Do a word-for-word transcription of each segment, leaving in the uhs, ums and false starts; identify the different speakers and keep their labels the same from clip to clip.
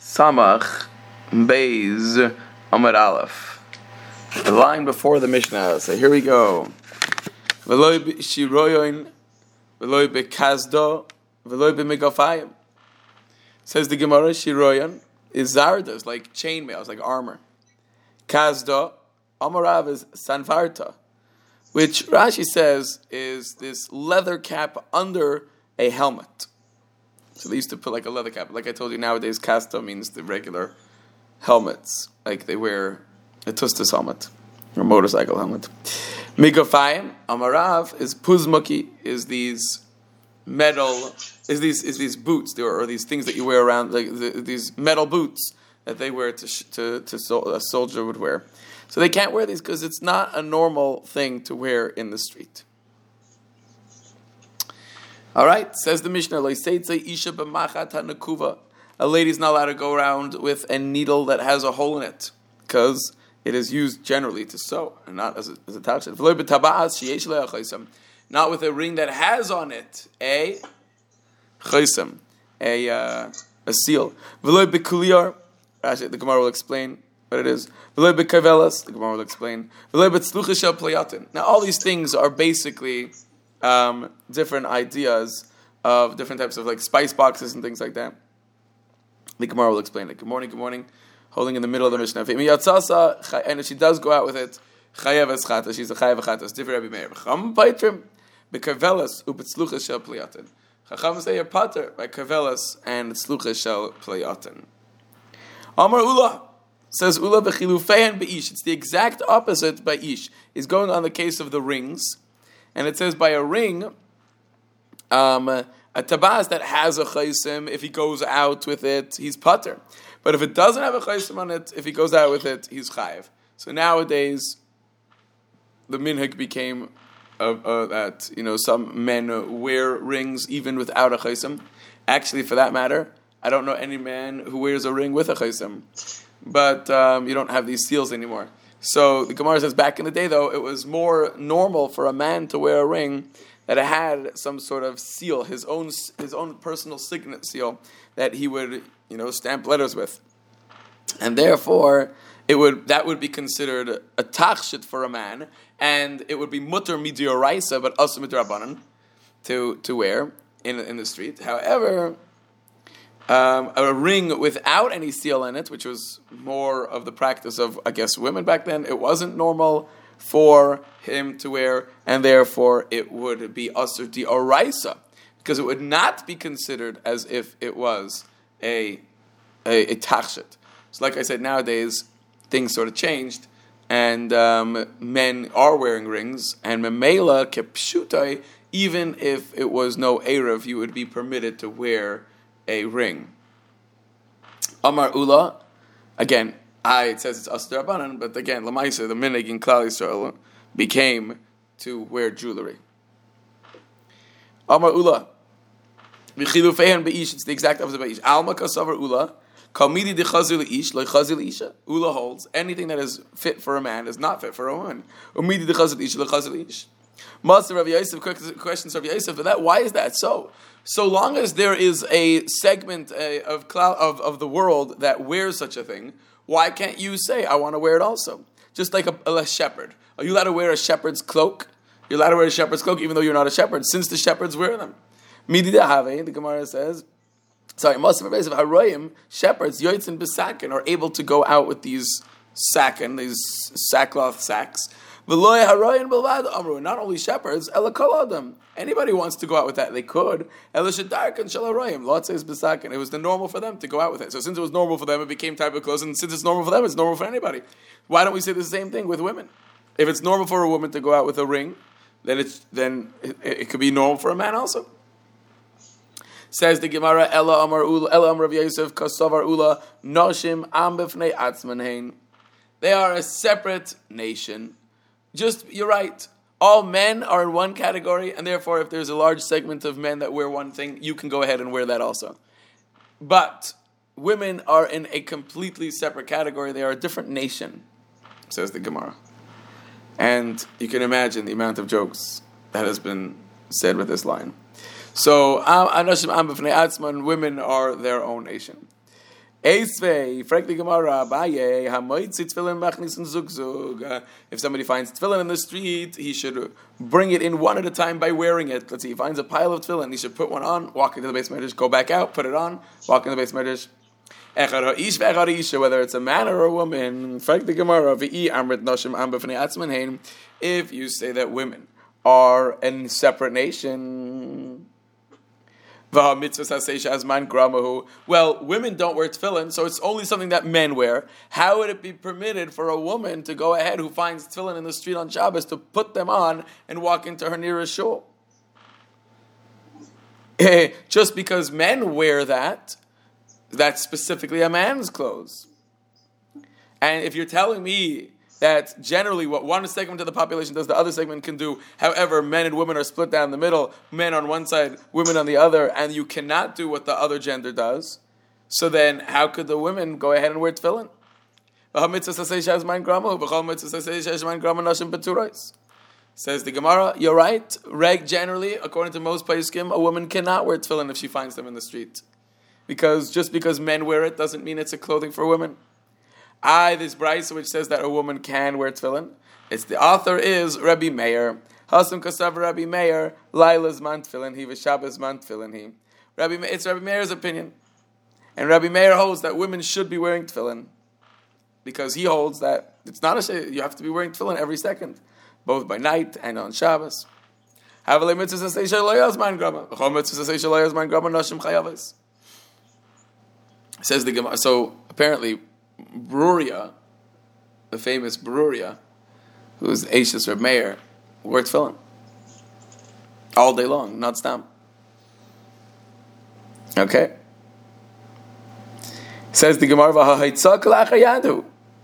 Speaker 1: Samach Beis Amar Aleph. The line before the Mishnah. So here we go. V'loi b'shiroyon, v'loi b'kazdo, v'loi b'megafayim. Says the Gemara, shiroyon is zardas, like chainmails, like armor. Kazdo, Amarav is sanvarta, which Rashi says is this leather cap under a helmet. So they used to put like a leather cap. Like I told you, nowadays kasta means the regular helmets, like they wear a tustus helmet or a motorcycle helmet. Migafayim, Amarav is puzmuki, is these metal, is these is these boots, or, or these things that you wear around, like the, these metal boots that they wear to to to so, a soldier would wear. So they can't wear these because it's not a normal thing to wear in the street. All right, says the Mishnah, a lady's not allowed to go around with a needle that has a hole in it because it is used generally to sew and not as a, as a tachshit. Not with a ring that has on it a chaysam, a uh, a seal. The Gemara will explain what it is. The Gemara will explain. Now all these things are basically Um, different ideas of different types of like spice boxes and things like that. The Gemara will explain it. Good morning, good morning. Holding in the middle of the Mishnah. And if she does go out with it, chayav eschata, she's a chayav eschata. Different Rabbi Meir. Chacham paitrim bekavelas ubetzluchas shel pliyatin. Chacham say you're pater by kavelas and tzluchas shel pliyatin. Amar Ula says Ula bechilufein beish. It's the exact opposite by ish. He's going on the case of the rings. And it says by a ring, um, a tabaz that has a chaysim, if he goes out with it, he's pater. But if it doesn't have a chaysim on it, if he goes out with it, he's chayiv. So nowadays, the minhag became uh, uh, that you know some men wear rings even without a chaysim. Actually, for that matter, I don't know any man who wears a ring with a chaysim. But um, you don't have these seals anymore. So the Gemara says back in the day, though, it was more normal for a man to wear a ring that had some sort of seal, his own his own personal signet seal that he would, you know, stamp letters with, and therefore it would that would be considered a tachshit for a man, and it would be mutter midioraisa but also midrabanan to to wear in in the street. However, Um, a ring without any seal in it, which was more of the practice of, I guess, women back then, it wasn't normal for him to wear, and therefore it would be asur di oraisa, because it would not be considered as if it was a a, a tachshit. So like I said, nowadays, things sort of changed, and um, men are wearing rings, and memela kepshutai, even if it was no erev, you would be permitted to wear a ring. Amar Ula, again, I it says it's Asur Rabbanan, but again, Lamaisa, the minhag in Klal Yisrael became to wear jewelry. Amar Ula, v'chilufeihan beish, it's the exact opposite beish. Alma kasavar Ula, kalmidi dechazir leish, leichazir leisha. Ula holds anything that is fit for a man is not fit for a woman. Umidi dechazir leish, leichazir leish. Master Rav Yosef questions Rav Yosef for that. Why is that so? So long as there is a segment uh, of, cloud, of of the world that wears such a thing, why can't you say, I want to wear it also? Just like a, a shepherd. Are you allowed to wear a shepherd's cloak? You're allowed to wear a shepherd's cloak even though you're not a shepherd, since the shepherds wear them. Midi dehave, the Gemara says, sorry, most of the haroyim, shepherds, yoitzin besakin, are able to go out with these sakin, these sackcloth sacks. Not only shepherds, anybody wants to go out with that, they could. Lot says besakin. It was the normal for them to go out with it. So since it was normal for them, it became type of clothes, and since it's normal for them, it's normal for anybody. Why don't we say the same thing with women? If it's normal for a woman to go out with a ring, then it's then it, it could be normal for a man also. Says the Gemara, Ella Amar Ula, Ella Amar Rav Yosef, Kasavar Ula, Noshim Am B'fnei Atzmanhein. They are a separate nation. Just, you're right. All men are in one category, and therefore if there's a large segment of men that wear one thing, you can go ahead and wear that also. But women are in a completely separate category. They are a different nation, says the Gemara. And you can imagine the amount of jokes that has been said with this line. So, women are their own nation. Eisvei, frankly Gemara, Abaye, Hamoitzi tefillin machnisin zug zug. Uh, If somebody finds tefillin in the street, he should bring it in one at a time by wearing it. Let's see, he finds a pile of tefillin, he should put one on, walk into the base medrash, go back out, put it on, walk into the base medrash. Echad ha'ish ve'echad ha'isha, whether it's a man or a woman, frankly Gemara, V'i amrit noshim am b'fnei atzman hein. If you say that women are a separate nation, well, women don't wear tefillin, so it's only something that men wear. How would it be permitted for a woman to go ahead who finds tefillin in the street on Shabbos to put them on and walk into her nearest shul? Just because men wear that, that's specifically a man's clothes. And if you're telling me that generally what one segment of the population does, the other segment can do. However, men and women are split down the middle, men on one side, women on the other, and you cannot do what the other gender does. So then, how could the women go ahead and wear tefillin? Says the Gemara, you're right. Reg, generally, according to most poskim, a woman cannot wear tefillin if she finds them in the street. Because just because men wear it doesn't mean it's a clothing for women. I, this brayso which says that a woman can wear tefillin, it's the author is Rabbi Meir. Hasam kasav Rabbi Meir, Laila's man tefillin he, v'Shabbos man tefillin he. Rabbi, it's Rabbi Meir's opinion. And Rabbi Meir holds that women should be wearing tefillin. Because he holds that it's not a shay, you have to be wearing tefillin every second, both by night and on Shabbos. Havalei mitzvah sasei shalayas man grama. V'chol mitzvah sasei shalayas man grama nashim chayavos. Says the Gemara, so apparently Bruria, the famous Bruria, who's Eishes Reb Meir, wore tefillin all day long, not stam. Okay. Says the Gemara, "V'ha'hitzak la'achayadu."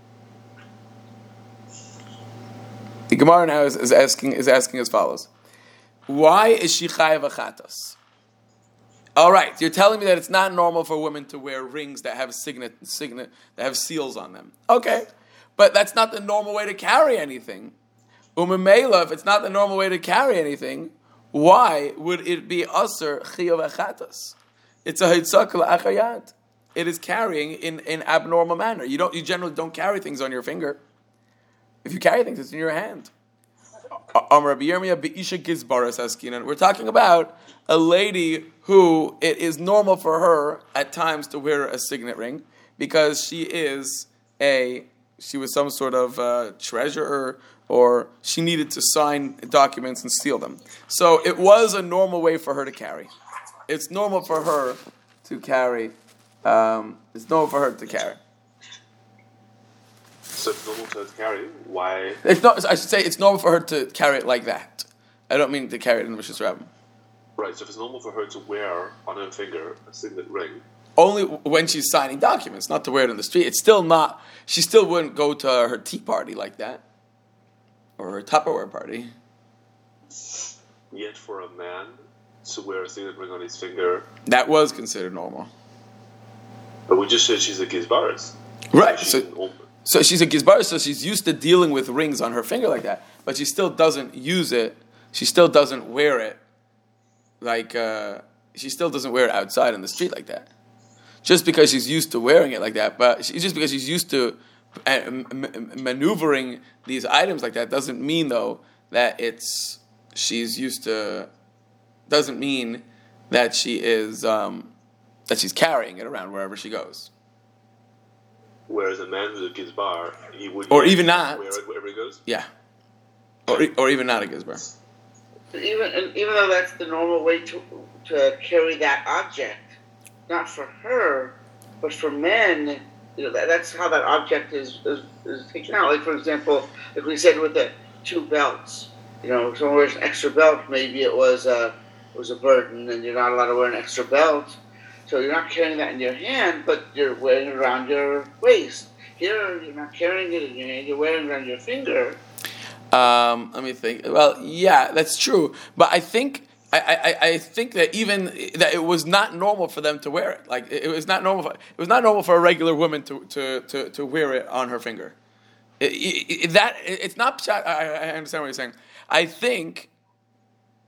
Speaker 1: The Gemara now is, is asking is asking as follows: why is she chayav achatos? All right, you're telling me that it's not normal for women to wear rings that have signet, signet, that have seals on them. Okay, but that's not the normal way to carry anything. Umemela, if it's not the normal way to carry anything, why would it be aser chiyuv achatos? It's a hitzak la'achayad. It is carrying in an abnormal manner. You don't. You generally don't carry things on your finger. If you carry things, it's in your hand. We're talking about a lady who it is normal for her at times to wear a signet ring because she is a she was some sort of uh, treasurer or she needed to sign documents and seal them. So it was a normal way for her to carry. It's normal for her to carry. Um, it's normal for her to carry.
Speaker 2: So it's normal for her to carry. Why?
Speaker 1: It's not. I should say it's normal for her to carry it like that. I don't mean to carry it in the Rishus Rabbim.
Speaker 2: Right. So if it's normal for her to wear on her finger a signet ring,
Speaker 1: only when she's signing documents, not to wear it in the street. It's still not. She still wouldn't go to her tea party like that, or her Tupperware party.
Speaker 2: Yet for a man to wear a signet ring on his finger,
Speaker 1: that was considered normal.
Speaker 2: But we just said she's a gizbaris.
Speaker 1: Right.
Speaker 2: She's
Speaker 1: so. So she's a gizbar, so she's used to dealing with rings on her finger like that, but she still doesn't use it. She still doesn't wear it like uh, she still doesn't wear it outside in the street like that. Just because she's used to wearing it like that, but she, just because she's used to uh, m- maneuvering these items like that doesn't mean though that it's she's used to. Doesn't mean that she is um, that she's carrying it around wherever she goes.
Speaker 2: Whereas a man who's a gizbar, he would
Speaker 1: or even not
Speaker 2: wear it wherever he goes.
Speaker 1: Yeah, or or even not a gizbar.
Speaker 3: Even even though that's the normal way to to carry that object, not for her, but for men, you know that, that's how that object is, is is taken out. Like for example, if we said with the two belts, you know, someone wears an extra belt, maybe it was a it was a burden, and you're not allowed to wear an extra belt. So you're not carrying that in your hand, but you're wearing it around your waist. Here, you're not carrying it in your hand, you're wearing it around your finger.
Speaker 1: Um, let me think. Well, yeah, that's true. But I think I, I, I think that even that it was not normal for them to wear it. Like it, it was not normal. For, it was not normal for a regular woman to to, to, to wear it on her finger. It, it, it, that it, it's not. I, I understand what you're saying. I think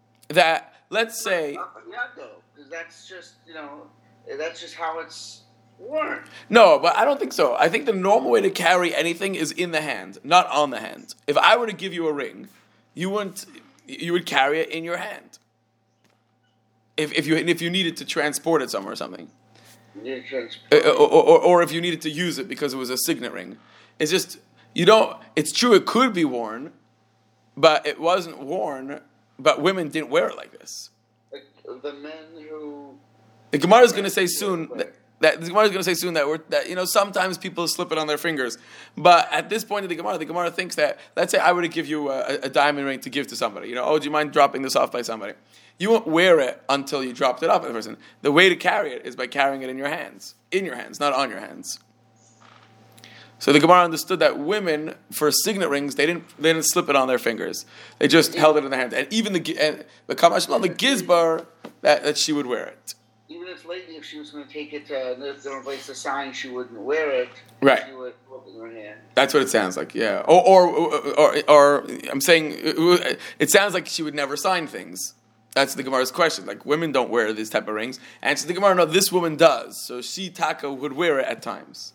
Speaker 1: that let's say.
Speaker 3: Yeah, though, because that's just you know. That's just how it's weren't.
Speaker 1: No, but I don't think so. I think the normal way to carry anything is in the hand, not on the hand. If I were to give you a ring, you wouldn't. You would carry it in your hand. If if you if you needed to transport it somewhere or something,
Speaker 3: You
Speaker 1: Uh, or, or, or if you needed to use it because it was a signet ring, it's just you don't. It's true it could be worn, but it wasn't worn. But women didn't wear it like this.
Speaker 3: Like the men who.
Speaker 1: The Gemara is going to say soon that, that the Gemara is going to say soon that we're that you know sometimes people slip it on their fingers, but at this point in the Gemara, the Gemara thinks that let's say I were to give you a, a diamond ring to give to somebody. You know, oh, do you mind dropping this off by somebody? You won't wear it until you dropped it off at the person. The way to carry it is by carrying it in your hands, in your hands, not on your hands. So the Gemara understood that women, for signet rings, they didn't they didn't slip it on their fingers. They just held it in their hand. And even the and the Kamash on the Gizbar, that, that she would wear it.
Speaker 3: Even if lately, if she was going to take it to a different place to sign, she wouldn't wear it.
Speaker 1: Right.
Speaker 3: She would hold it in her hand.
Speaker 1: That's what it sounds like, yeah. Or, or, or, or, or I'm saying, it sounds like she would never sign things. That's the Gemara's question. Like, women don't wear these type of rings. And so the Gemara, no, this woman does. So she, Taka, would wear it at times.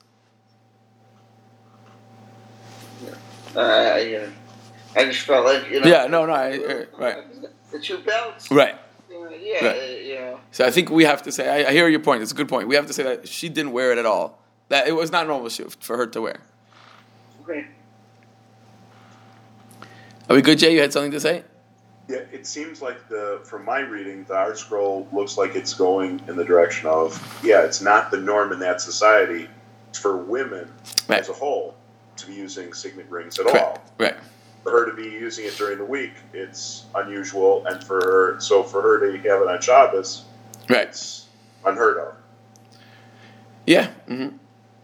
Speaker 3: Uh, yeah. I just felt like, you know.
Speaker 1: Yeah, no, no, I, uh, right.
Speaker 3: The two belts.
Speaker 1: Right.
Speaker 3: Uh, yeah,
Speaker 1: Right.
Speaker 3: uh, you know.
Speaker 1: So I think we have to say, I, I hear your point. It's a good point. We have to say that she didn't wear it at all. That it was not normal for her to wear.
Speaker 3: Okay.
Speaker 1: Are we good, Jay? You had something to say?
Speaker 4: Yeah, it seems like the from my reading, the Art Scroll looks like it's going in the direction of, yeah, it's not the norm in that society for women
Speaker 1: Right.
Speaker 4: as a whole to be using signet rings at
Speaker 1: Correct.
Speaker 4: all.
Speaker 1: Right.
Speaker 4: For her to be using it during the week, it's unusual, and for her, so for her to have it on Shabbos,
Speaker 1: Right.
Speaker 4: it's unheard of.
Speaker 1: Yeah. Mm-hmm.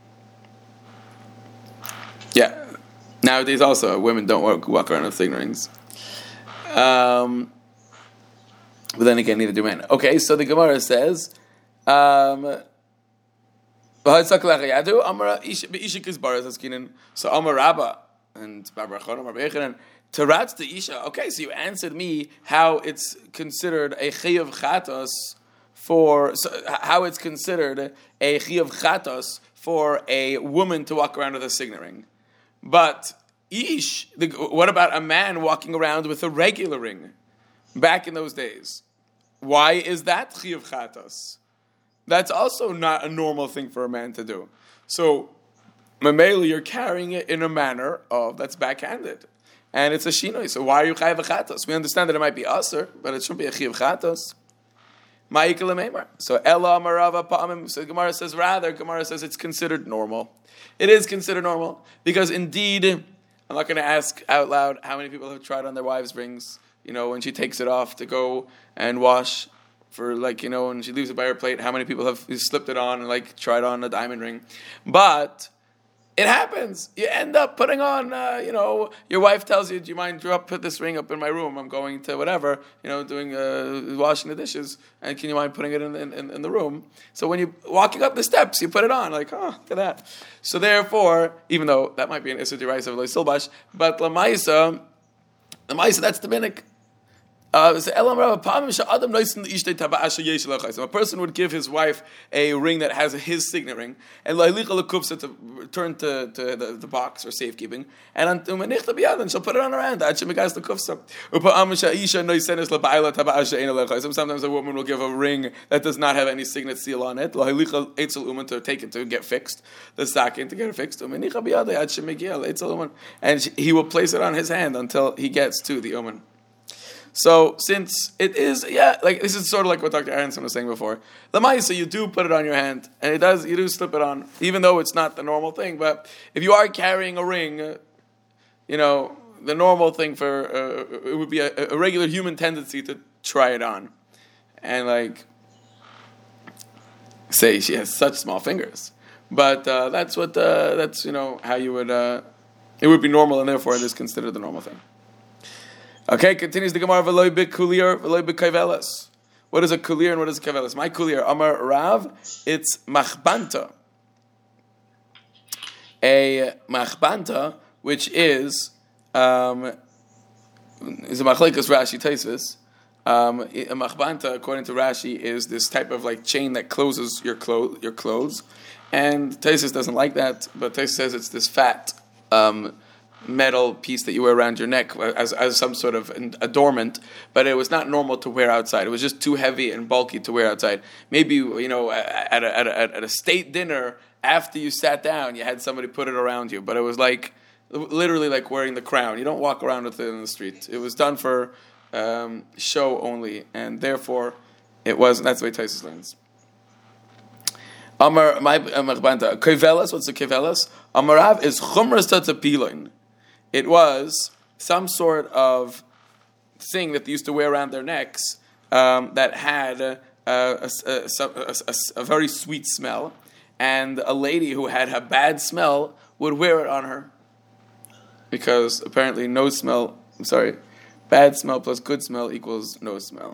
Speaker 1: Yeah. Nowadays, also, women don't walk, walk around with signet rings. Um, but then again, neither do men. Okay, so the Gemara says, um, so Amar Rabba and Barbara Chon, Amar Bechanan, Teratz the Isha. Okay, so you answered me how it's considered a Chiyuv Chatos for, so how it's considered a Chiyuv Chatos for a woman to walk around with a signet ring. But Ish, the, what about a man walking around with a regular ring back in those days? Why is that Chiyuv Chatos? That's also not a normal thing for a man to do. So, Mamela, you're carrying it in a manner of that's backhanded. And it's a shinoi. So why are you chayav chatos? We understand that it might be aser, but it shouldn't be a chiyav chatos. Ma'ikal meimar. So Ella Marava Pa'amim. So Gemara says rather, Gemara says it's considered normal. It is considered normal. Because indeed, I'm not going to ask out loud how many people have tried on their wives' rings, you know, when she takes it off to go and wash. For like, you know, when she leaves it by her plate, how many people have slipped it on and like tried on a diamond ring? But it happens. You end up putting on, uh, you know, your wife tells you, do you mind drop put this ring up in my room? I'm going to whatever, you know, doing uh, washing the dishes, and can you mind putting it in, in, in the room? So when you're walking up the steps, you put it on, like, oh, look at that. So therefore, even though that might be an Issur D'Oraisa of Lo Silbash, but Lamaisa, Lamaisa, that's the minhag. Uh, a person would give his wife a ring that has his signet ring, and to return to, to the, the box or safekeeping, and she'll put it on her hand. Sometimes a woman will give a ring that does not have any signet seal on it, to take it to get fixed, the stocking to get it fixed, and he will place it on his hand until he gets to the uman. So, since it is, yeah, like this is sort of like what Doctor Aronson was saying before. Lamaisa, you do put it on your hand, and it does, you do slip it on, even though it's not the normal thing. But if you are carrying a ring, uh, you know, the normal thing for uh, it would be a, a regular human tendency to try it on, and like say she has such small fingers. But uh, that's what uh, that's you know how you would. Uh, it would be normal, and therefore it is considered the normal thing. Okay, continues the Gemara, V'loi b'kulir, v'loi b'kaivelas. What is a kulir and what is a kaivelas? My kulir, Amar Rav, it's machbanta. A machbanta, which is, um, is a machlekes Rashi Tosfos. Um, a machbanta, according to Rashi, is this type of like chain that closes your clothes, your clothes, And Taisus doesn't like that, but Taisus says it's this fat um, metal piece that you wear around your neck as, as some sort of adornment, but it was not normal to wear outside. It was just too heavy and bulky to wear outside. Maybe, you know, at a, at a, at a state dinner, after you sat down, you had somebody put it around you, but it was like, literally like wearing the crown. You don't walk around with it in the street. It was done for um, show only, and therefore it wasn't. That's the way Taisus learns. Amar my Banta kevelas. What's a kevelas? Amarav is chumras tatapilin. It was some sort of thing that they used to wear around their necks um, that had a, a, a, a, a, a very sweet smell, and a lady who had a bad smell would wear it on her, because apparently no smell. I'm sorry, bad smell plus good smell equals no smell.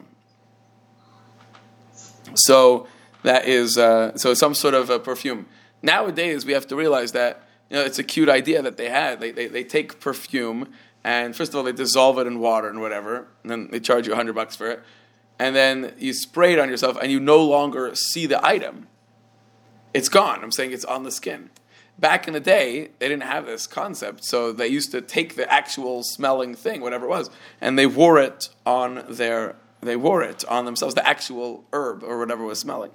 Speaker 1: So. That is uh, so some sort of a perfume. Nowadays, we have to realize that, you know, it's a cute idea that they had. They, they they take perfume, and first of all, they dissolve it in water and whatever, and then they charge you a hundred bucks for it, and then you spray it on yourself, and you no longer see the item. It's gone. I'm saying it's on the skin. Back in the day, they didn't have this concept, so they used to take the actual smelling thing, whatever it was, and they wore it on their they wore it on themselves, the actual herb or whatever was smelling.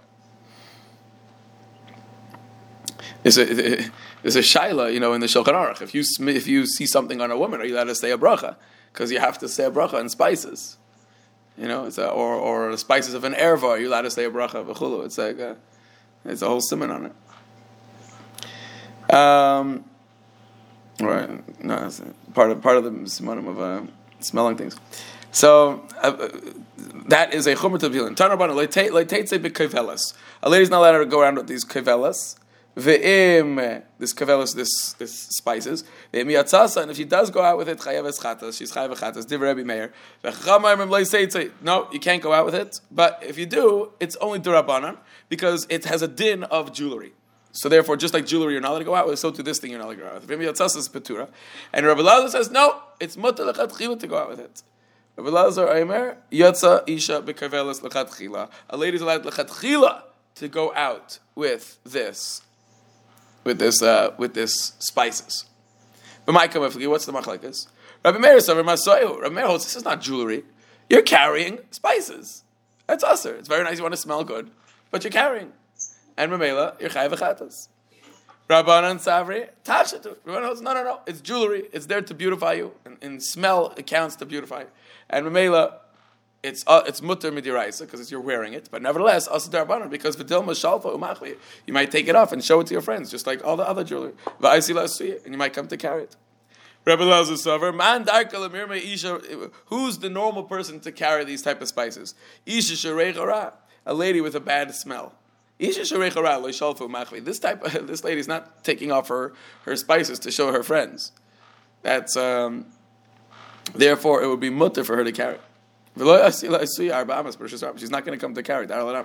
Speaker 1: There's a, there's a shaila, you know, in the Shulchan Aruch. If you if you see something on a woman, are you allowed to say a bracha? Because you have to say a bracha on spices, you know, it's a, or or the spices of an erva. Are you allowed to say a bracha v'chulu? It's like a, it's a whole simon on it. Um, right, no, it's part of part of the simonim of uh, smelling things. So uh, that is a chomer tefillin. Tanarbana leiteitze b'kevelas. A lady's not allowed to go around with these kevelas. Ve'im, this kavelos, this this spices. Ve'im yatzasa, and if she does go out with it, chayav eschatas, she's chayav eschatas. Div Rebbe Meir. No, you can't go out with it. But if you do, it's only derabanan because it has a din of jewelry. So therefore, just like jewelry, you're not allowed to go out with. So to this thing, you're not allowed to go out with. Ve'im yatzasa is petura, and Rabbi Lazar says no, it's mutar lechatchila to go out with it. Rabbi Lazar Aimer yatsa isha bekavelos lechatchila. A lady's allowed lechatchila to go out with this. With this, uh, with this spices. But my kamefli, what's the machlekes? Rabbi Meir said, Rabbi Meir holds this is not jewelry. You're carrying spices. That's usher. It's very nice. You want to smell good, but you're carrying. And Mamela, you're chayav v'chatas. Rabbanan Savri, tachshatu. Rabbanan holds no, no, no. It's jewelry. It's there to beautify you. And, and smell it counts to beautify. And Mamela, It's uh, it's mutter midiraisa because you're wearing it, but nevertheless asad darbanan because v'dilma shalfa umachli, you might take it off and show it to your friends, just like all the other jewelry. V'aisila suya, and you might come to carry it. Rebbe Lazar Sover, man darka lemirme isha. Who's the normal person to carry these type of spices? Isha sharei, a lady with a bad smell. Isha sharei chara lo shalfa umachli. This type, of, this lady's not taking off her, her spices to show her friends. That's um, therefore it would be mutter for her to carry. She's not going to come to carry.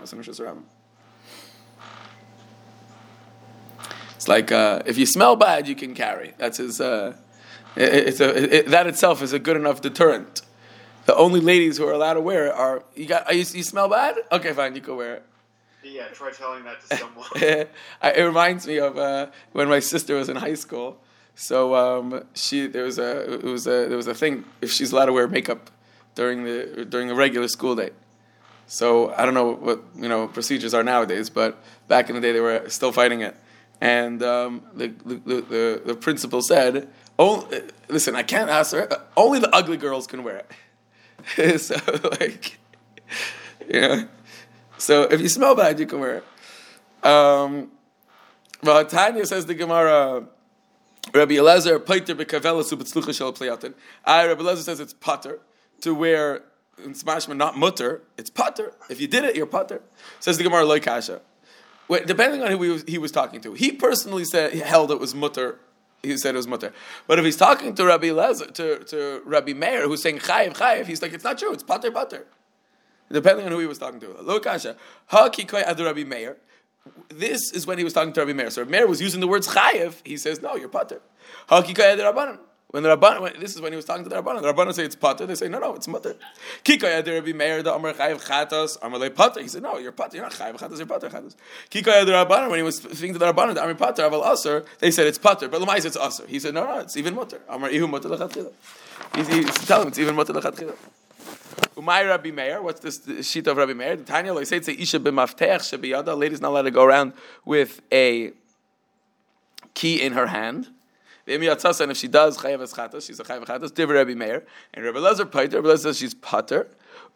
Speaker 1: It's like uh, if you smell bad, you can carry. That's his. Uh, it, it's a, it, that itself is a good enough deterrent. The only ladies who are allowed to wear it are you got. You, you smell bad? Okay, fine, you can wear it.
Speaker 2: Yeah, try telling that to someone.
Speaker 1: It reminds me of uh, when my sister was in high school. So um, she there was a it was a there was a thing if she's allowed to wear makeup during the during a regular school day. So I don't know what you know procedures are nowadays, but back in the day they were still fighting it. And um, the, the, the the principal said, "Oh, listen, I can't ask her. Only the ugly girls can wear it." So like, you know, so if you smell bad, you can wear it. Um, well, Tanya says the Gemara. Rabbi Elazar pater bekavelas ubetzlucha shel playatin. I Rabbi Elazar says it's pater to wear in smashman, not mutter. It's pater. If you did it, you're pater. Says the Gemara loy kasha. Wait, depending on who he was, he was talking to, he personally said he held it was mutter. He said it was mutter. But if he's talking to Rabbi Elazar, to, to Rabbi Meir, who's saying chayiv chayiv, he's like it's not true. It's pater pater. Depending on who he was talking to. Loy kasha. Ha kikoy ad Rabbi Meir. This is when he was talking to Rabbi Meir. So Rabbi Meir was using the words chayiv. He says, no, you're pater. When the Rabban, when, this is when he was talking to the Rabbanan. The Rabbanan say it's pater. They say no, no, it's mutter. Kikaya der Rabbi Meir the Amar chayav chatos Amar le pater. He said no, you're pater. You're not chayav chatos. You're pater chatos. Kikaya the Rabbanan when he was speaking to the Rabbanan the Amar pater aval aser. They said it's pater, but l'mais it's aser. He said no, no, it's even mutter. Amar ihu mutter lechatchila. He's, he's telling him it's even mutter lechatchila. Umay Rabbi Meir. What's this the sheet of Rabbi Meir? The Tanya like say it's a isha b'maftech shebiyada. A lady's not allowed to go around with a key in her hand. And if she does chayav eschatos, she's a chayav eschatos. Divrei Rabbi Meir and Rabbi Lezer pater. Rabbi Lezer says she's pater.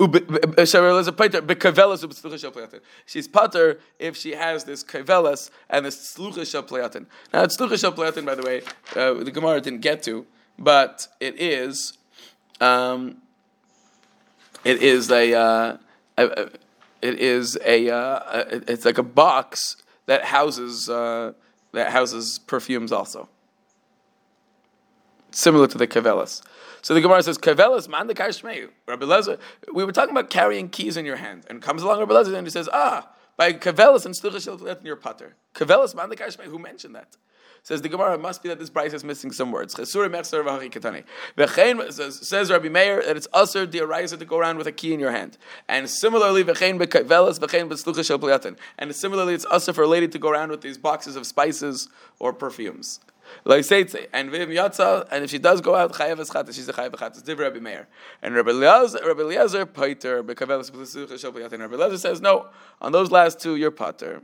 Speaker 1: She's pater if she has this kavelas and this slucha shel playatin. Now, it's slucha shel playatin, by the way, uh, the Gemara didn't get to, but it is, um, it is a, uh, a, a it is a, uh, a, it's like a box that houses uh, that houses perfumes also. Similar to the kavelas. So the Gemara says, kavelas man the kashmeyu. Rabbi Lezer, we were talking about carrying keys in your hand. And comes along Rabbi Lezer and he says, ah, by kavelas and slucha shel playatin your pater. Kavelas man the kashmeyu. Who mentioned that? Says the Gemara, it must be that this Bryce is missing some words. Says, says Rabbi Meir that it's aser d'oraisa to go around with a key in your hand. And similarly, v'chein b'kavelas, v'chein b'slucha shel playatin. And similarly, it's aser for a lady to go around with these boxes of spices or perfumes. Like say and v'im yatsa, and if she does go out, chayav eschatas, she's a chayav eschatas. Divrei Rabbi Meir and Rabbi Eliezer, Rabbi Eliezer pater b'kavelas b'slucha shel playatin. Rabbi Eliezer says no. On those last two, you're pater.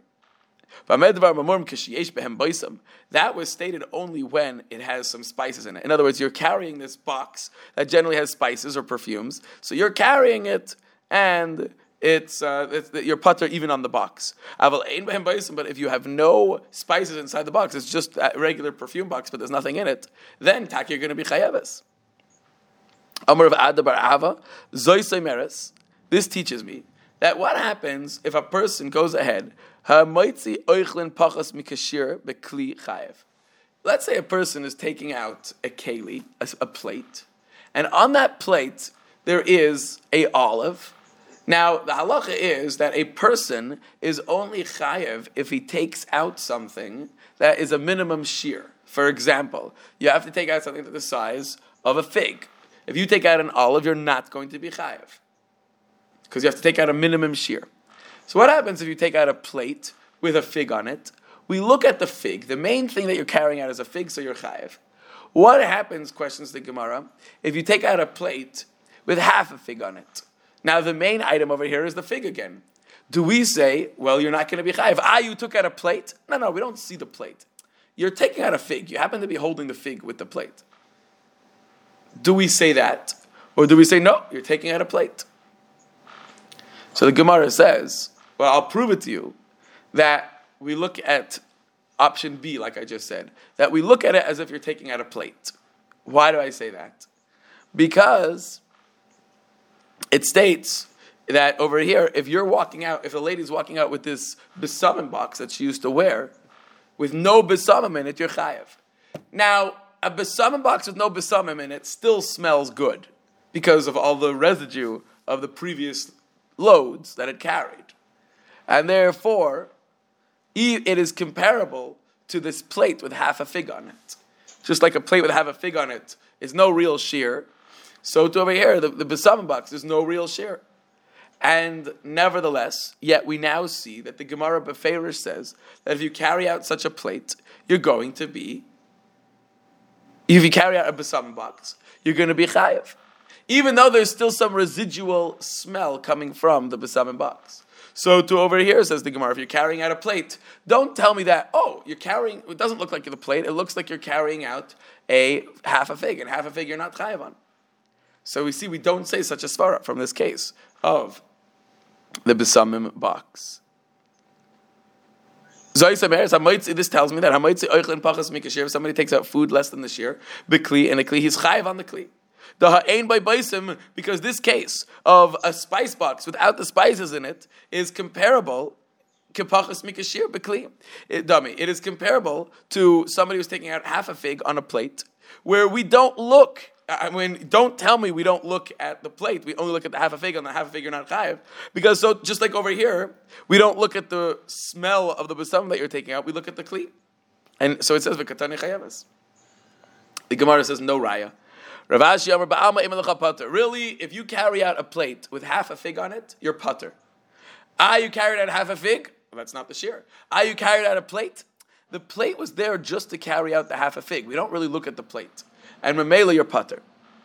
Speaker 1: That was stated only when it has some spices in it. In other words, you're carrying this box that generally has spices or perfumes. So you're carrying it, and it's, uh, it's you're pater even on the box. But if you have no spices inside the box, it's just a regular perfume box, but there's nothing in it, then tak you're going to be chayaves. Amar of Adabar Ava, Zoisei Meres. This teaches me that what happens if a person goes ahead. Let's say a person is taking out a keli, a, a plate, and on that plate there is a olive. Now the halacha is that a person is only chayev if he takes out something that is a minimum shear. For example, you have to take out something to the size of a fig. If you take out an olive, you're not going to be chayev because you have to take out a minimum shear. So what happens if you take out a plate with a fig on it? We look at the fig. The main thing that you're carrying out is a fig, so you're chayev. What happens, questions the Gemara, if you take out a plate with half a fig on it? Now the main item over here is the fig again. Do we say, well, you're not going to be chayev? Ah, you took out a plate? No, no, we don't see the plate. You're taking out a fig. You happen to be holding the fig with the plate. Do we say that? Or do we say, no, you're taking out a plate? So the Gemara says, well, I'll prove it to you, that we look at option B, like I just said, that we look at it as if you're taking out a plate. Why do I say that? Because it states that over here, if you're walking out, if a lady's walking out with this besamim box that she used to wear, with no besamim in it, you're chayev. Now, a besamim box with no besamim in it still smells good because of all the residue of the previous loads that it carried. And therefore, it is comparable to this plate with half a fig on it. Just like a plate with half a fig on it is no real shear, so to over here, the, the besamim box is no real shear. And nevertheless, yet we now see that the Gemara Beferish says that if you carry out such a plate, you're going to be, if you carry out a besamim box, you're going to be chayev. Even though there's still some residual smell coming from the besamim box. So to over here, says the Gemara, if you're carrying out a plate, don't tell me that, oh, you're carrying, it doesn't look like the plate, it looks like you're carrying out a half a fig, and half a fig you're not chayev on. So we see we don't say such a svara from this case of the besamim box. This tells me that if somebody takes out food less than the shear, b'kli, and a kli, he's chayev on the kli. The ha'ein by baisim, because this case of a spice box without the spices in it is comparable kepachas mikashir b'kli. Dummy, it is comparable to somebody who's taking out half a fig on a plate, where we don't look. I mean, don't tell me we don't look at the plate. We only look at the half a fig. On the half a fig, you're not chayev. Because so, just like over here, we don't look at the smell of the besamim that you're taking out. We look at the kli, and so it says v'katani chayevas. The Gemara says no raya. Rav Ashi Amar Ba'alma Im Lecha Pater. Really, if you carry out a plate with half a fig on it, you're pater. Ah, you carried out half a fig? Well, that's not the shear. Ah, you carried out a plate? The plate was there just to carry out the half a fig. We don't really look at the plate. And Mamela, you're pater.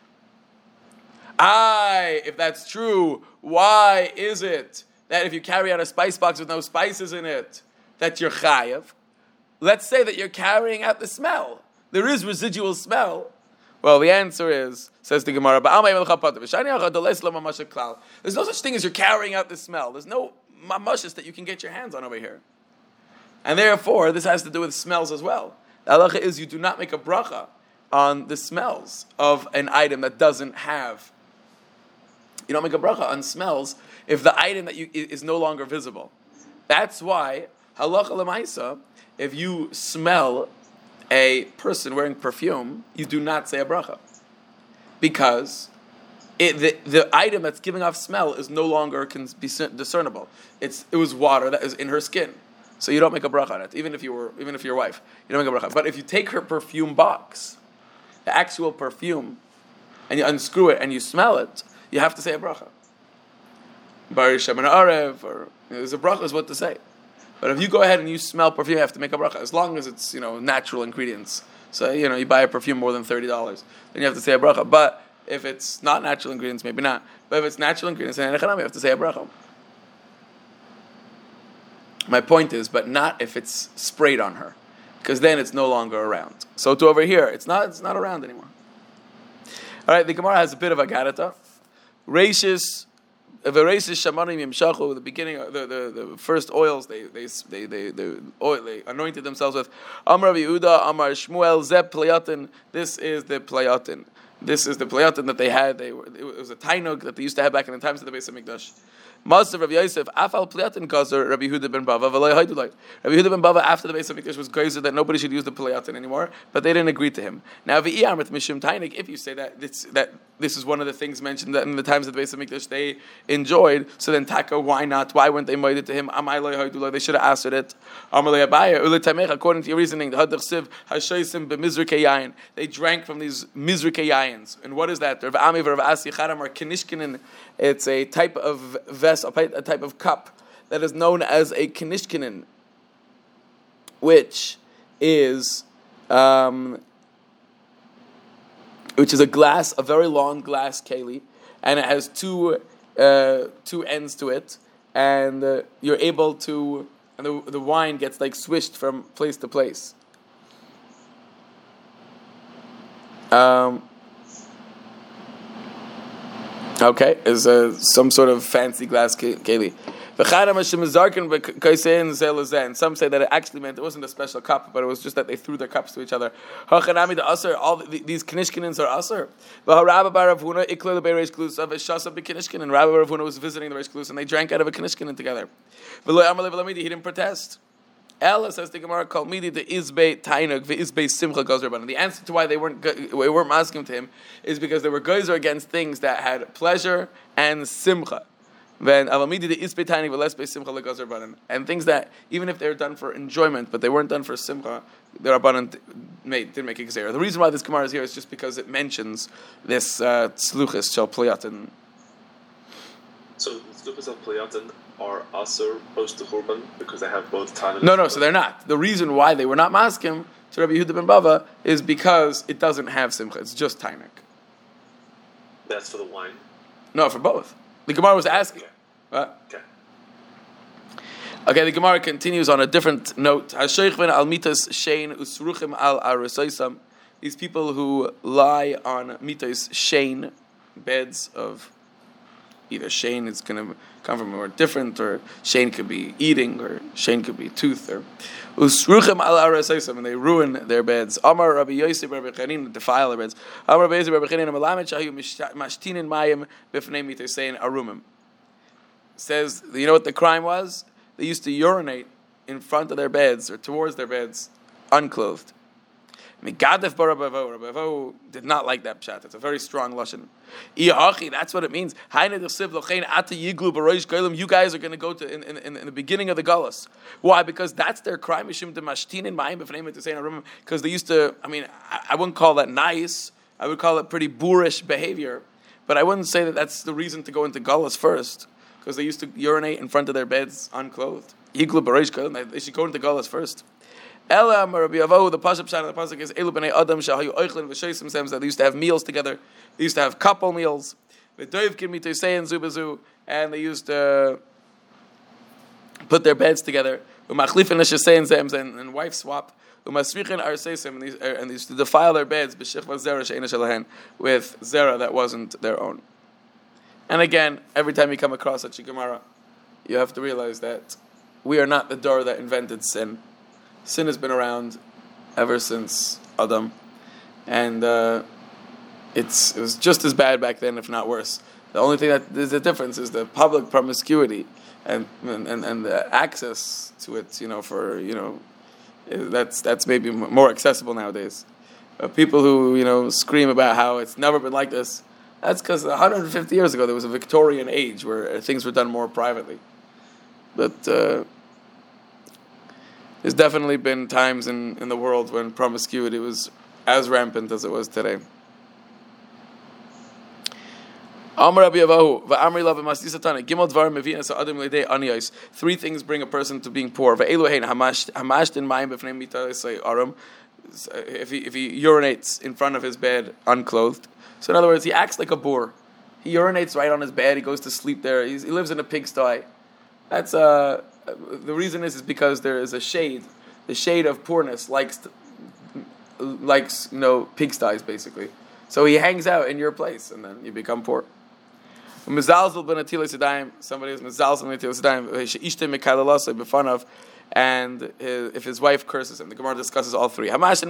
Speaker 1: Aye, if that's true, why is it that if you carry out a spice box with no spices in it, that you're chayav? Let's say that you're carrying out the smell. There is residual smell. Well, the answer is, says the Gemara, there's no such thing as you're carrying out the smell. There's no mamashis that you can get your hands on over here. And therefore, this has to do with smells as well. The halacha is you do not make a bracha on the smells of an item that doesn't have. You don't make a bracha on smells if the item that you is no longer visible. That's why, halacha l'maisa, if you smell a person wearing perfume, you do not say a bracha. Because it, the, the item that's giving off smell is no longer can be discernible. It's it was water that is in her skin. So you don't make a bracha on it, even if you were even if you're your wife. You don't make a bracha. But if you take her perfume box, the actual perfume, and you unscrew it and you smell it, you have to say a bracha. Bar Shaman Arev, or you know, there's a bracha is what to say. But if you go ahead and you smell perfume, you have to make a bracha, as long as it's, you know, natural ingredients. So, you know, you buy a perfume more than thirty dollars, then you have to say a bracha. But if it's not natural ingredients, maybe not. But if it's natural ingredients, then you have to say a bracha. My point is, but not if it's sprayed on her, because then it's no longer around. So to over here, it's not it's not around anymore. All right, the Gemara has a bit of a garata. Reishis, the beginning, the, the, the first oils they they they they, they, oil, they anointed themselves with. Amar Yehuda, Amar Shmuel, Zeb Playatin. This is the Playatin. This is the Playatin that they had. They were, it was a tainug that they used to have back in the times of the Beis Hamikdash. Master Rabbi Yosef, Afal Playatin Gazer, Rabbi Yehuda ben Bava, V'loi Haidulai. Rabbi Yehuda ben Bava, after the Beis Hamikdash was gazer that nobody should use the Playatin anymore, but they didn't agree to him. Now, V'iyamrit Mishum Tainik, if you say that this, that this is one of the things mentioned that in the times of the Beis Hamikdash they enjoyed, so then Taka, why not? Why weren't they moided to him? Amai Loi Haidulai, they should have answered it. Amar Loi Abaya, Ule Tamech, according to your reasoning, the Hadach Siv, Hashoisim B'Mizrikei Yayin. They drank from these Mizrikei Yayins. And what is that? Rav Ami Rav Asi Charam or Kinishkinin. It's a type of vest, a type of cup that is known as a Kinishkinin, which is um, which is a glass, a very long glass keli, and it has two uh, two ends to it, and uh, you're able to, and the, the wine gets like swished from place to place. Um, okay, is uh, some sort of fancy glass keli. And some say that it actually meant it wasn't a special cup, but it was just that they threw their cups to each other. All the, these kinishkinins are asur. And Rabbi Bar Ravuna was visiting the Reish Klus, and they drank out of a kinishkinin together. He didn't protest. Ella says the Gemara called Midi the Izbei Tainug the Izbei Simcha Gozer. And the answer to why they weren't they weren't asking to him is because they were gozer against things that had pleasure and simcha. Then Alamidi the Izbei Tainug the Lesbei Simcha Gozer. And things that even if they were done for enjoyment, but they weren't done for simcha, their abundant made didn't make a gzera. The reason why this Gemara is here is just because it mentions this tzluchis shel playatin.
Speaker 2: So tzluchis of playatin are asur post to Churban because they have both Tanakh.
Speaker 1: No, no, so they're not. The reason why they were not maskim to Rabbi Yehuda ben Bava is because it doesn't have simcha. It's just Tanakh.
Speaker 2: That's for the wine?
Speaker 1: No, for both. The Gemara was asking.
Speaker 2: Okay.
Speaker 1: What?
Speaker 2: Okay.
Speaker 1: Okay, the Gemara continues on a different note. Hasheichven al mitas shein usruchim al arusaisam. These people who lie on mitas shein, beds of either shein is going to come from a word different, or shein could be eating, or shein could be tooth, or usruchim al arusaisam, and they ruin their beds. Amar Rabbi Yosef Rabbi Chanin, defile their beds. Amar Rabbi Yosef Rabbi Chanin, amalamet shayu mashtinin mayim b'fnei mitas shein arumim. Says, you know what the crime was? They used to urinate in front of their beds or towards their beds, unclothed. Megadef bar Rabbi Avo. Rabbi Avo did not like that pshat. It's a very strong lashon. Iachi, that's what it means. You guys are going to go to in, in, in the beginning of the Galus. Why? Because that's their crime. Because they used to. I mean, I, I wouldn't call that nice. I would call it pretty boorish behavior. But I wouldn't say that that's the reason to go into Galus first. Because they used to urinate in front of their beds unclothed. They should go into Galus first. Ela Rabbi Avo, the pasuk pshat of the pasuk is Elu b'nei Adam shahayu oichlin v'sheisim sem. They used to have meals together. They used to have couple meals. V'doivkin mitosein zubazu, and they used to put their beds together. U'machlifin l'shesein sem and wife swap. U'masrichin arseisim, and they used to defile their beds b'shechva zera she'ena shelahen, with zera that wasn't their own. And again, every time you come across such a Gemara, you have to realize that we are not the door that invented sin. Sin has been around ever since Adam, and uh, it's it was just as bad back then, if not worse. The only thing that there's a difference is the public promiscuity and and, and the access to it. You know, for you know, that's that's maybe more accessible nowadays. Uh, people who you know scream about how it's never been like this. That's because one hundred fifty years ago there was a Victorian age where things were done more privately, but. Uh, There's definitely been times in, in the world when promiscuity was as rampant as it was today. Three things bring a person to being poor. If he, if he urinates in front of his bed unclothed. So in other words, he acts like a boor. He urinates right on his bed, he goes to sleep there, He's, he lives in a pigsty. That's uh, the reason is is because there is a shade, the shade of poorness likes to, likes you know pigsties basically. So he hangs out in your place, and then you become poor. Mizalzel ben Atila Sedayim, somebody is Mizalzel ben Atila Sedayim, Ishte Mekalalasa Befanav, and his, if his wife curses him. The Gemara discusses all three. That's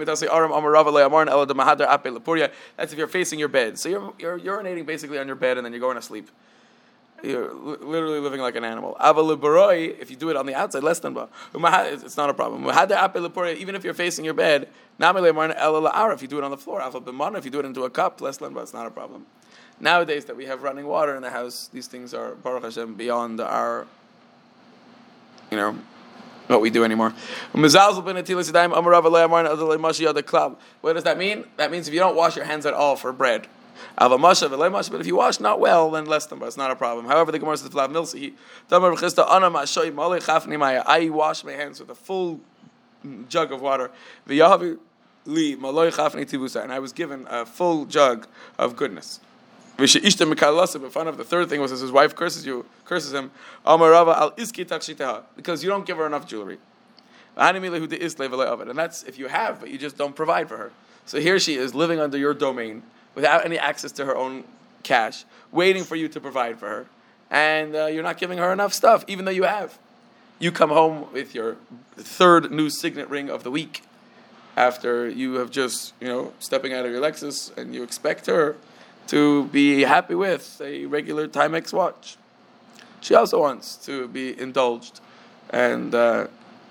Speaker 1: if you're facing your bed. So you're, you're urinating basically on your bed, and then you're going to sleep. You're literally living like an animal. If you do it on the outside, less than it's not a problem. Even if you're facing your bed, if you do it on the floor, if you do it into a cup, less than it's not a problem. Nowadays that we have running water in the house, these things are Baruch Hashem beyond our, you know, what we do anymore. What does that mean? That means if you don't wash your hands at all for bread. But if you wash not well, then less than, but it's not a problem. However, the Gemara says, I wash my hands with a full jug of water, and I was given a full jug of goodness. In front of the third thing was his wife curses you, curses him, because you don't give her enough jewelry. And that's if you have, but you just don't provide for her. So here she is living under your domain, without any access to her own cash, waiting for you to provide for her. And uh, you're not giving her enough stuff, even though you have. You come home with your third new signet ring of the week, after you have just, you know, stepping out of your Lexus, and you expect her to be happy with a regular Timex watch. She also wants to be indulged and, uh,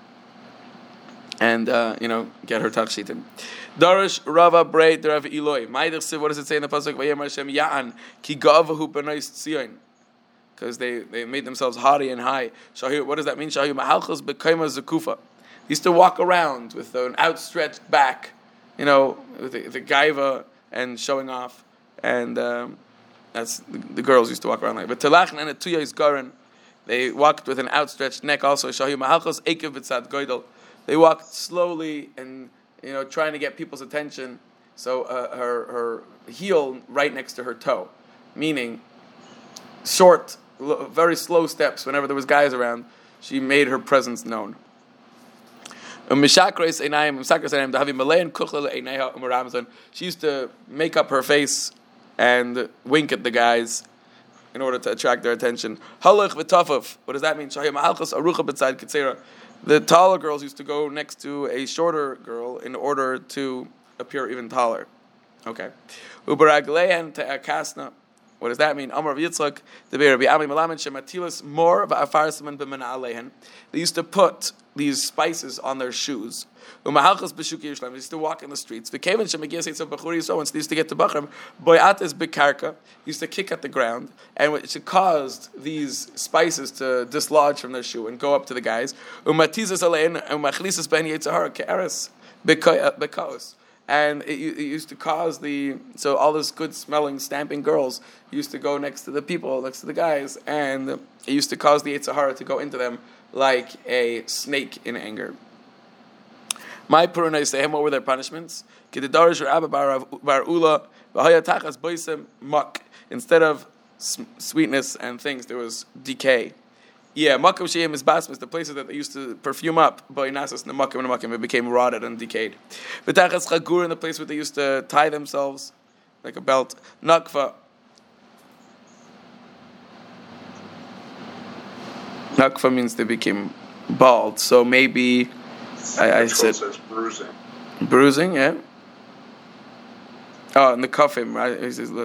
Speaker 1: and uh, you know, get her takshitim. Darish Rava Brei Derav Eloi. What does it say in the pasuk? Vayemar Hashem Ya'an ki gavahu b'nais Tzion, because they they made themselves haughty and high. Shahu, what does that mean? Shahu mahalchos b'kaima zakufa. They used to walk around with an outstretched back, you know, with the, the gaiva and showing off, and um, that's the, the girls used to walk around like. But telachn and etuya is garan. They walked with an outstretched neck. Also, shahu mahalchos ekev b'tzad goydel. They walked slowly and, you know, trying to get people's attention. So uh, her her heel right next to her toe, meaning short, very slow steps. Whenever there was guys around, she made her presence known. She used to make up her face and wink at the guys in order to attract their attention. What does that mean? The taller girls used to go next to a shorter girl in order to appear even taller. Okay. Ubaraglehan te'akasna. What does that mean? Amar of Yitzchak, the Be'er Rabbi Ami Melamed Shematilas more va'afarsaman b'mena alehen. They used to put these spices on their shoes. Umahalchas b'shuki Yerushalayim. They used to walk in the streets. V'keven shemagias eitzav b'churi Yisrael. Once they used to get to Bachram, boyates b'karka, used to kick at the ground, and which caused these spices to dislodge from their shoe and go up to the guys. Umatizas alein umachlisas ben yitzahara ke'eres b'kaos. And it, it used to cause the, so all this good smelling, stamping girls used to go next to the people, next to the guys, and it used to cause the Yetzer Hara to go into them like a snake in anger. My Purunai say, what were their punishments? Instead of sweetness and things, there was decay. Yeah, Makam Sheim is Basmas, the places that they used to perfume up, by Nasas and Makam and Makam, it became rotted and decayed. V'tachas Chagur, in the place where they used to tie themselves, like a belt. Nakfa. Nakfa means they became bald, so maybe, I, I said...
Speaker 4: says bruising.
Speaker 1: Bruising, yeah. Oh, and the Kafim, right? He says,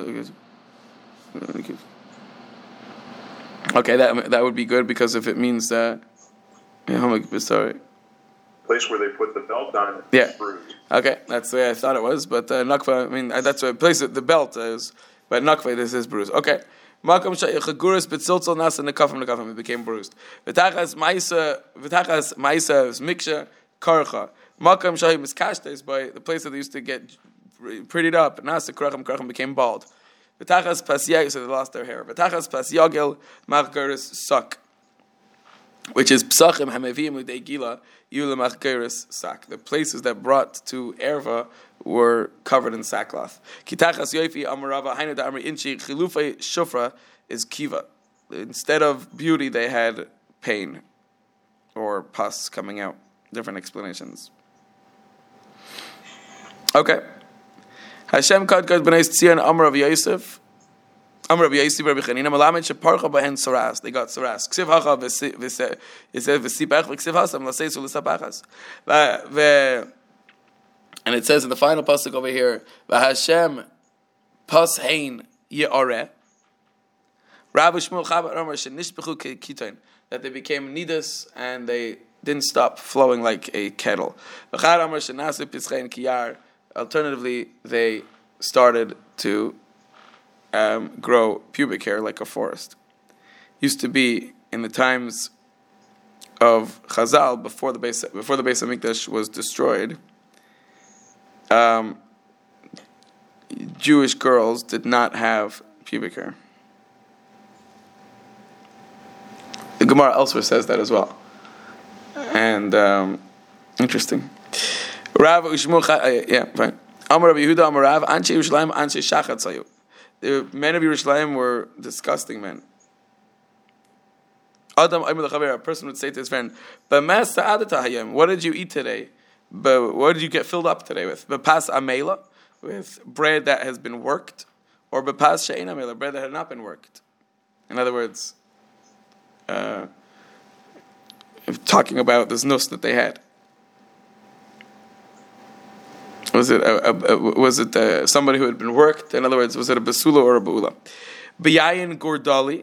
Speaker 1: okay, that that would be good, because if it means that, yeah, sorry.
Speaker 4: Place where they put the belt on.
Speaker 1: Yeah.
Speaker 4: Bruised.
Speaker 1: Okay, that's the way I thought it was, but uh, Nakva, I mean, that's a place that the belt is, but Nakva, this is bruised. Okay. Makam Chaguris Betzilzel Nas and the Kafim the Kafim, it became bruised. V'tachas Maisa, V'tachas Maisa Miksha Karcha. Makam Shahim is Kashtes, by the place that they used to get prettied up. Nas Krachim Krachim became bald. V'tachas Pasiyagel, so they lost their hair. V'tachas Pasiyagel Machgeris Sak, which is Psachim Hamevim L'dei Gila Yula Machgeris Sak. The places that brought to Erva were covered in sackcloth. Kitachas Yoifi Amarava Hainu Da Amri Inchi Chilufei Shufra is Kiva. Instead of beauty, they had pain or pus coming out. Different explanations. Okay. Hashem kad gad b'nei Tzion Amar of Yosef. Amar of Yosef Rabbi Chanina Malamed sheparcha b'hen saras. They got saras. Ksiv hacha v'se it says v'sipach v'ksiv hasam l'seisu l'sapachas. And it says in the final pasuk over here, v'Hashem pas hein ye'oreh. Rabbi Shmuel Chaber Amar shenishbechu kitoin, that they became nidus and they didn't stop flowing like a kettle. V'chad Amar shenasu pischein kiyar. Alternatively, they started to um, grow pubic hair like a forest. Used to be in the times of Chazal, before the Beis before the Beis Hamikdash was destroyed. Um, Jewish girls did not have pubic hair. The Gemara elsewhere says that as well, and um, interesting. Rav Ushmuch, uh, yeah, fine. Amar Rabbi Yehuda, Amar Rav, Anshe Yerushalayim, Anshe Shachat Sayu. The men of Yerushalayim were disgusting men. Adam, a person would say to his friend, what did you eat today? But what did you get filled up today with? Bepas amela, with bread that has been worked, or bepas she'ein amela, bread that had not been worked. In other words, uh, talking about this nus that they had. Was it a, a, a, was it a, somebody who had been worked? In other words, was it a basula or a baula? Biyayin gordali,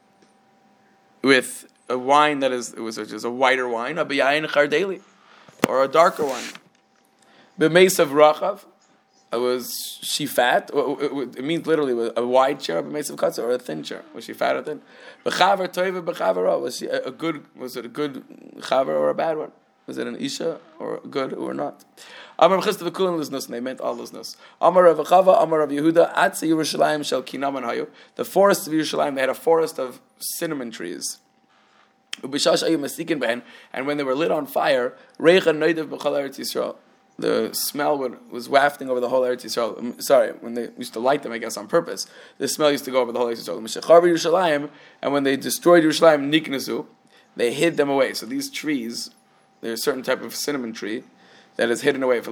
Speaker 1: with a wine that is it was just a whiter wine, a biyayin chardeli, or a darker wine. B'meisav rachav, it was she fat? It means literally a wide chair, b'meisav katza, or a thin chair. Was she fat or thin? B'chaver toiva b'chaver, was she a good? Was it a good chaver or a bad one? Was it an isha or good or not? Amar Chista v'kulim liznus, and they meant all liznus. Amar Rav Chava, Amar Rav Yehuda, Atze Yerushalayim shel kinaman hayu. The forests of Yerushalayim, they had a forest of cinnamon trees. Ubishash ayu masikin behen, and when they were lit on fire, reicha noidav b'chol Eretz Yisrael. The smell would, was wafting over the whole Eretz Yisrael. Sorry, when they used to light them, I guess on purpose, the smell used to go over the whole Eretz Yisrael. Meshachar Yerushalayim, and when they destroyed Yerushalayim, niknazu, they hid them away. So these trees, there's a certain type of cinnamon tree that is hidden away.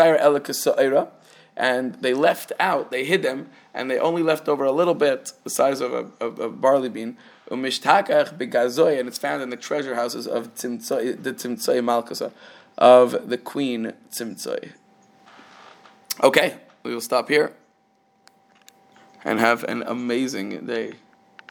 Speaker 1: And they left out, they hid them, and they only left over a little bit, the size of a, of a barley bean, and it's found in the treasure houses of Tzimtzoi, the Tzimtzoi Malkusa, of the queen Tzimtzoi. Okay, we will stop here. and have an amazing day.